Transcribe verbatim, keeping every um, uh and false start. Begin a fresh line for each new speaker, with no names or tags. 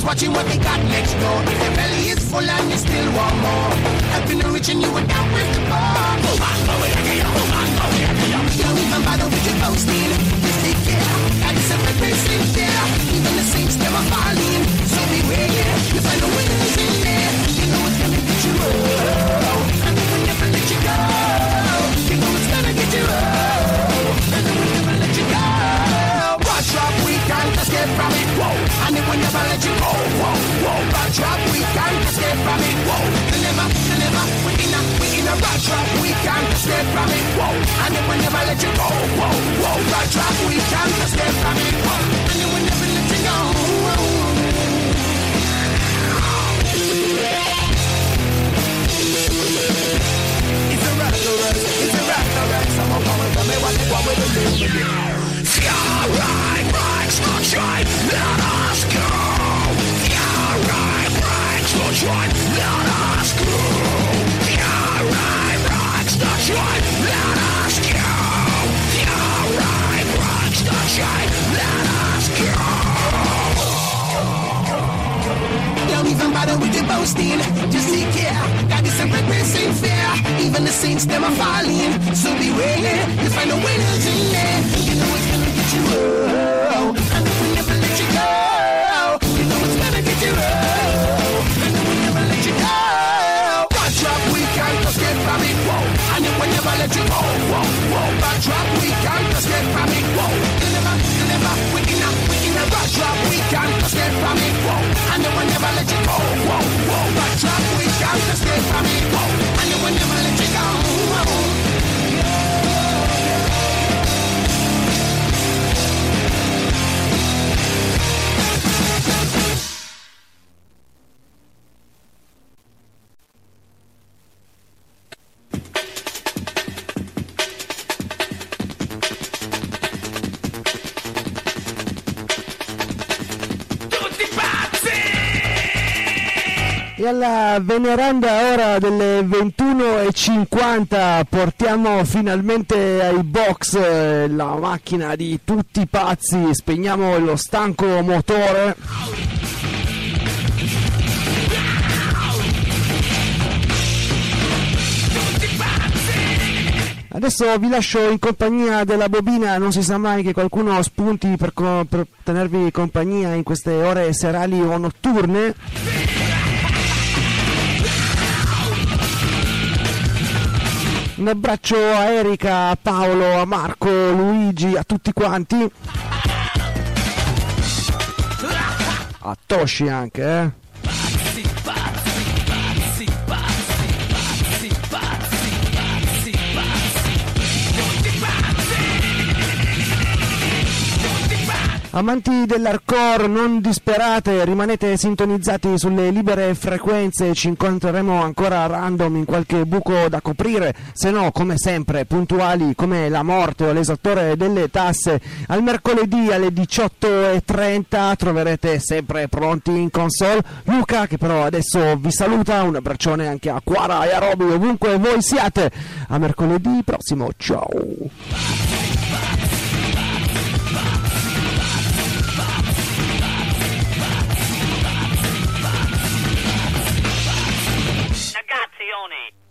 watching what they got next door. If your belly is full and you still want more, helping the rich and you were down with the poor. Move on, move it, get up, move on, move it, get up. You don't even bother with your boasting. Just take care, got yourself a great sin there. Even the saints never falling, so beware. You find the winners in there. You know it's gonna get you oh, and they will never let you go. You know it's gonna get you oh, and they will never let you go. Watch drop, we can't escape from it, whoa, and they will never let you go, whoa, whoa. Watch drop, we can't escape from it, whoa. They never, they never, we in a, we in a watch drop, we can't escape from it, whoa, and they will never let you go, whoa, whoa. Watch drop, we can't escape from it, whoa, and they will never let you go, whoa. It's a raptorous, it's a raptorous. Someone come and tell me what they want with the real. Sky breaks the chain, let us go. Sky breaks the chain, let us go. Sky breaks the chain, let us go. Sky breaks the chain, let us go. Don't even bother with your boasting. Just take care. God is a repressing fear. Even the saints never falling. So beware. You find the winners in there. You know it's gonna get you oh, and they will never let you go. You know it's gonna get you oh, and they will never let you go. Watch drop, we can't escape from it. Whoa, and they will never let you go. Whoa, whoa. Watch drop, we can't escape from it. Whoa, you never, you never. We in a, we in a watch drop, we can't escape from it. Whoa, and they will never let you go. Whoa, whoa. Watch drop, we can't escape from it. Whoa, and they will never let you go. Whoa.
E alla veneranda ora delle ventuno e cinquanta portiamo finalmente ai box eh, la macchina di tutti i pazzi, spegniamo lo stanco motore. Adesso vi lascio in compagnia della bobina, non si sa mai che qualcuno spunti per, co- per tenervi compagnia in queste ore serali o notturne. Un abbraccio a Erika, a Paolo, a Marco, Luigi, a tutti quanti. A Toshi anche, eh. Amanti dell'hardcore, non disperate, rimanete sintonizzati sulle libere frequenze, ci incontreremo ancora a random in qualche buco da coprire, se no come sempre puntuali come la morte o l'esattore delle tasse. Al mercoledì alle diciotto e trenta troverete sempre pronti in console Luca, che però adesso vi saluta, un abbraccione anche a Quara e a Roby ovunque voi siate. A mercoledì prossimo, ciao.
Ragazzi,